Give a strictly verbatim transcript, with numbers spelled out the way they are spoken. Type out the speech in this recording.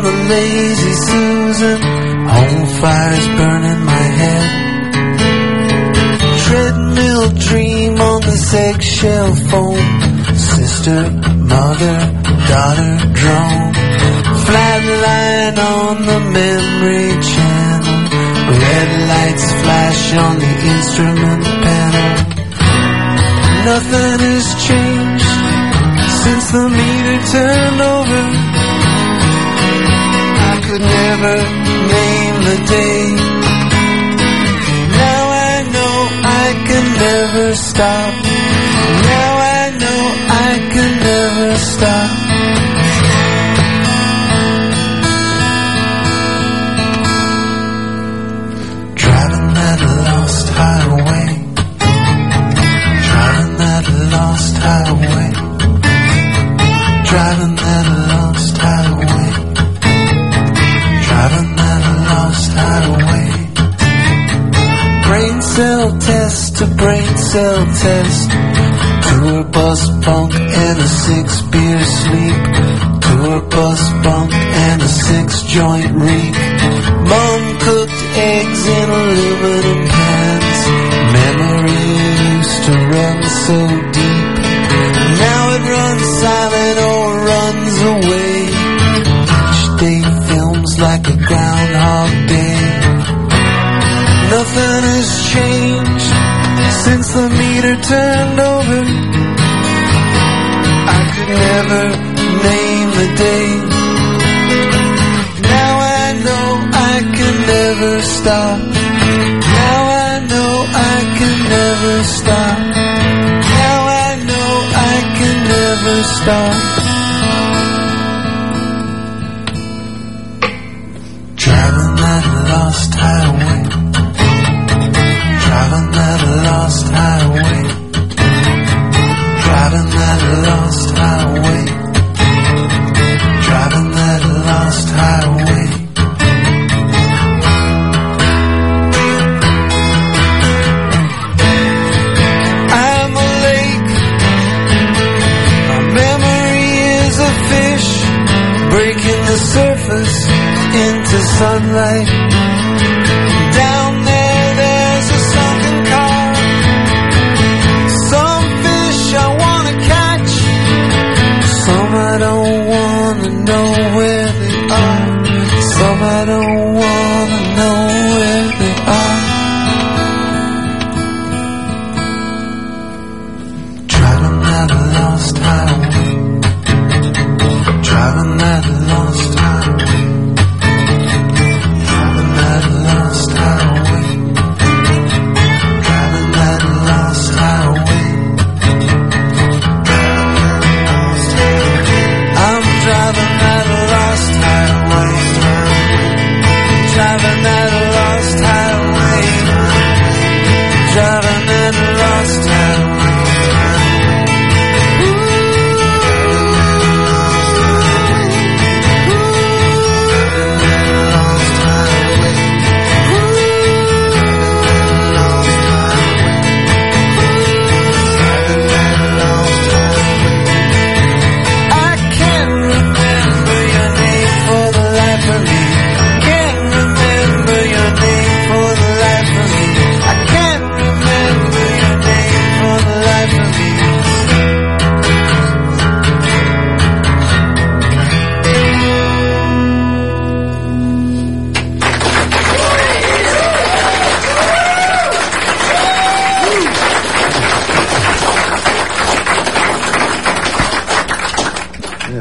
a lazy Susan, home fires burning my head. Treadmill dream on this eggshell foam, sister, mother, daughter, drone. Flatline on the memory channel, red lights flash on the instrument panel. Nothing has changed since the meter turned over. I could never name the day. Now I know I can never stop. Now I know I can never stop. Driving that lost highway. Driving that lost highway. Driving that lost highway. Driving that lost highway. Brain cell test to brain cell test. Tour bus bunk and a six beer sleep. Tour bus bunk and a six joint reek. Mom cooked eggs in aluminum cans. Memory used to run so deep. Now it runs silent or runs away. Each day films like a Groundhog Day. Nothing has changed since the meter turned over. I could never name the day. Now I know I can never stop. Now I know I can never stop. Now I know I can never stop. Driving that lost highway. Driving that lost highway. Driving that lost highway. Driving that lost highway. I'm a lake. My memory is a fish breaking the surface into sunlight. Down there there's a sunken car. Some fish I wanna catch, some I don't